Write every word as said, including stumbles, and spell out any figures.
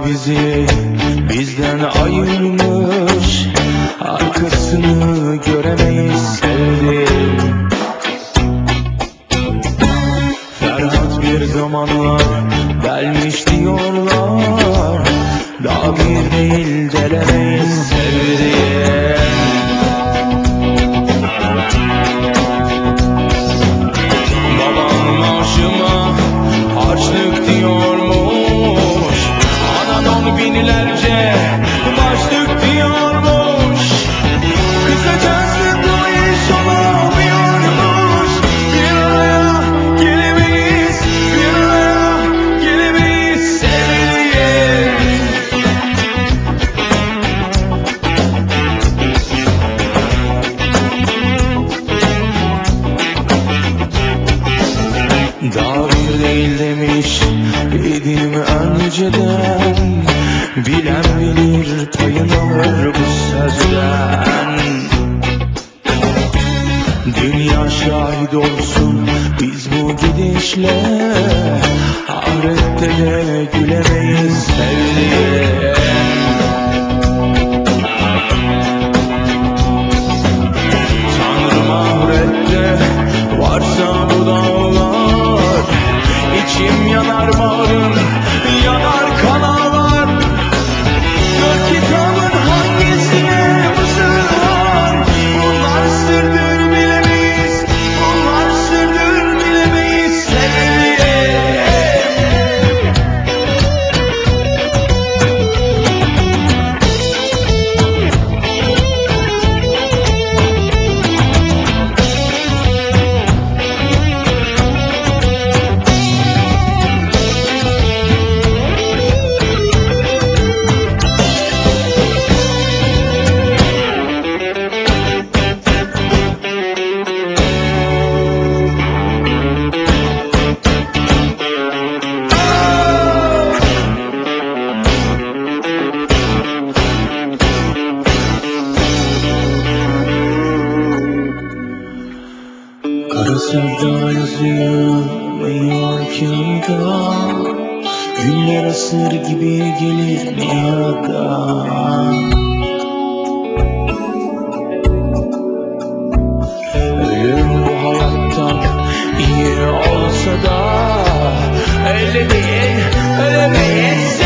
bizi bizden ayırmış, arkasını göremeyiz sevdim. Ferhat bir zamanlar gelmiş diyorlar, daha bir değil delemeyiz sevdim. Babam maaşıma harçlık diyormuş, anadan binlerce başlık diyormuş. Kısacası bu iş olamıyormuş. Bir araya gelemeyiz, bir araya gelemeyiz sevgilim. Daha bir değil demiş idim önceden, bilen bilir payını alır bu sözden. Dünya şahit olsun biz bu gidişle, ahirette de gülemeyiz sevdiğim. Tanrım ahirette varsa bu dağlar, İçim yanar bağrım yanar kan ağlar. Dört kitabın hangisine sığar? Bunlar sırdır bilemeyiz, bunlar sırdır bilemeyiz sevgilim. Kara sevda yazıyor kağıda, günler asır gibi gelir niyada. Ölüm bu hayattan iyi olsa da, öyle değil, ölemeyiz